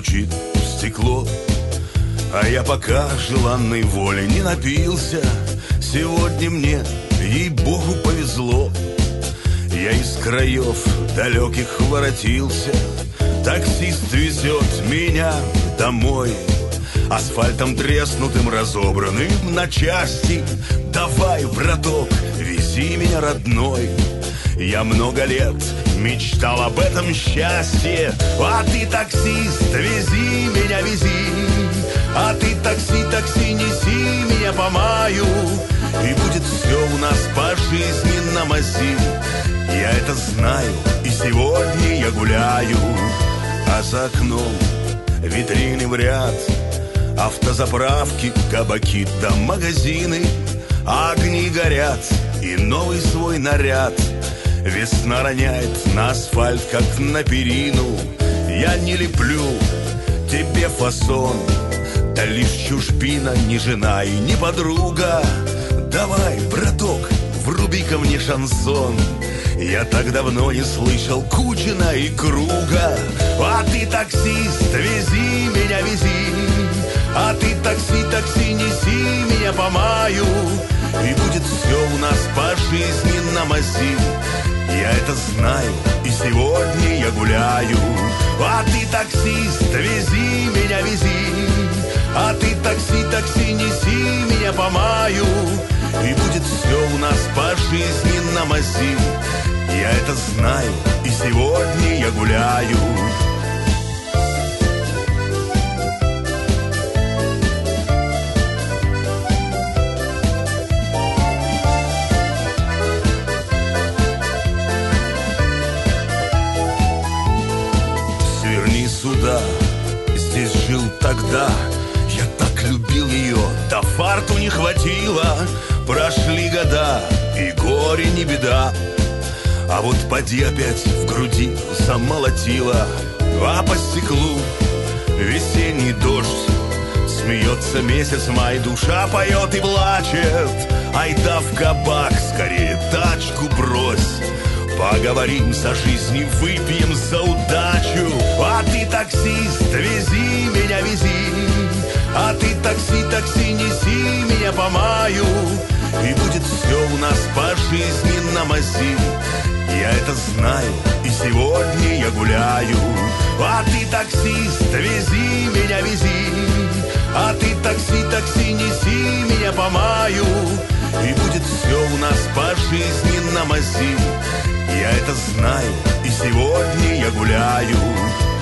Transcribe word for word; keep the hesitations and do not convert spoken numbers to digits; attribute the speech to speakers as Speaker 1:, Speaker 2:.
Speaker 1: стучит в стекло. А я пока желанной воли не напился. Сегодня мне, ей-богу, повезло. Я из краев далеких воротился. Таксист везет меня домой. Асфальтом треснутым, разобранным на части. Давай, браток, вези меня, родной. Я много лет мечтал об этом счастье. А ты, таксист, вези меня, вези. А ты, такси, такси, неси меня по маю. И будет все у нас по жизни на мази. Я это знаю, и сегодня я гуляю. А за окном витрины в ряд, автозаправки, кабаки да магазины. Огни горят и новый свой наряд. Весна роняет на асфальт, как на перину. Я не леплю тебе фасон, да лишь чужбина, не жена и не подруга. Давай, браток, вруби ко мне шансон. Я так давно не слышал Кучина и Круга. А ты, таксист, вези меня, вези. А ты, такси, такси, неси меня по маю. И будет все у нас по жизни на мази. Я это знаю, и сегодня я гуляю. А ты, таксист, вези меня, вези. А ты, такси, такси, неси меня по маю. И будет все у нас по жизни на мази. Я это знаю, и сегодня я гуляю. Сверни сюда, здесь жил тогда. Я так любил ее, да фарту не хватило. Прошли года, и горе не беда. А вот поди опять в груди замолотила. А по стеклу весенний дождь. Смеется месяц май, душа поет и плачет. Айда в кабак, скорее тачку брось. Поговорим за жизнь, выпьем за удачу. А ты, таксист, вези меня, вези. А ты, такси, такси, неси меня по маю. И будет все у нас по жизни на мази. Я это знаю, и сегодня я гуляю. А ты, таксист, вези меня, вези. А ты, такси, такси, неси меня по маю. И будет все у нас по жизни на мази. Я это знаю, и сегодня я гуляю.